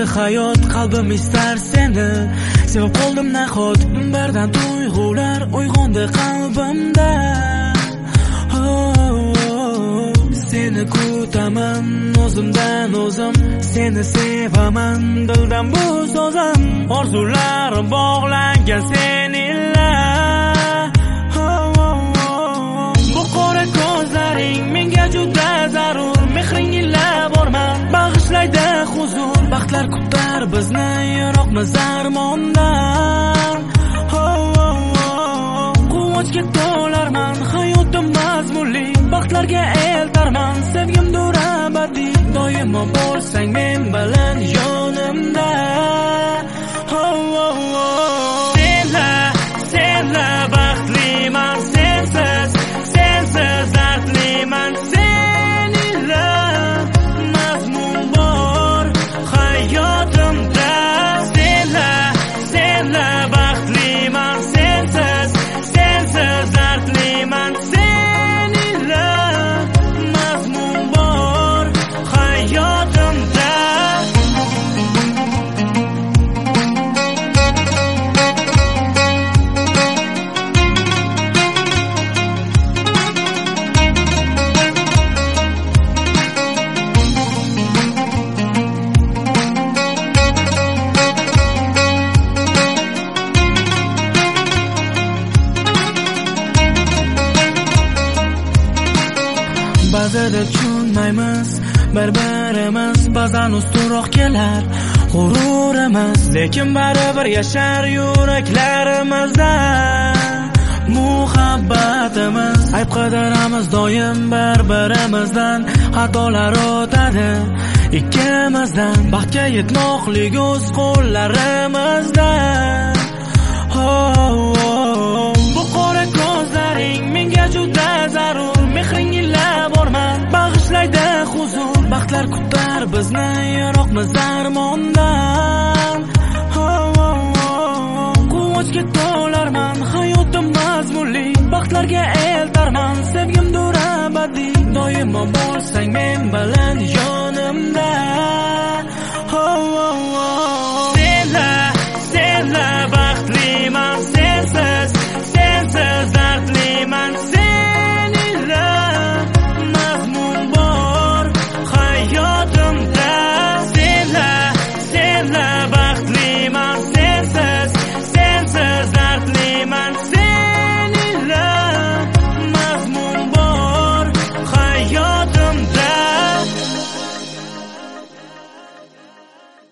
Endi hayot qalbim istar seni, sevib qoldim nahot, birdan tuyg'ular uyg'ondi qalbimda. Seni kutaman o'zimdan o'zim, seni sevaman dildan bu so'zim, orzularim bog'langan seninla. Bu qora ko'zlaring menga juda zarur, mehring ila borman bag'ishlaydi huzur, baxtlar kutar bizni yiroqmiz armondan. Quvonchga to'larman, hayotim mazmunli, baxtlarga eltarman, sevgimdir abadiy, doimo bo'lsang men bilan yonimda. Senla baxtliman, sensiz dardliman, senila mazmun bor hayotimda. Senla baxtliman, sensiz dardliman, senila mazmun bor hayotimda. Ba'zida tushunmaymiz bir-birimiz, ba'zan ustunroq kelar g'ururimiz, lekin baribir yashar yuraklarimizda muhabbatimiz. Ayb qidiramiz doim bir-birimizdan, xatolar o'tadi ikkimizdan, baxtga yetmoqlik o'z qo'llarimizda. Bu qora ko'zlaring menga juda zarur, mehring ila borman bag'ishlaydi huzur, baxtlar kutar bizni yiroqmiz armondan. Quvonchga to'larman, hayotim mazmunli, baxtlarga eltarman, sevgimdir abadiy, doimo bo'lsang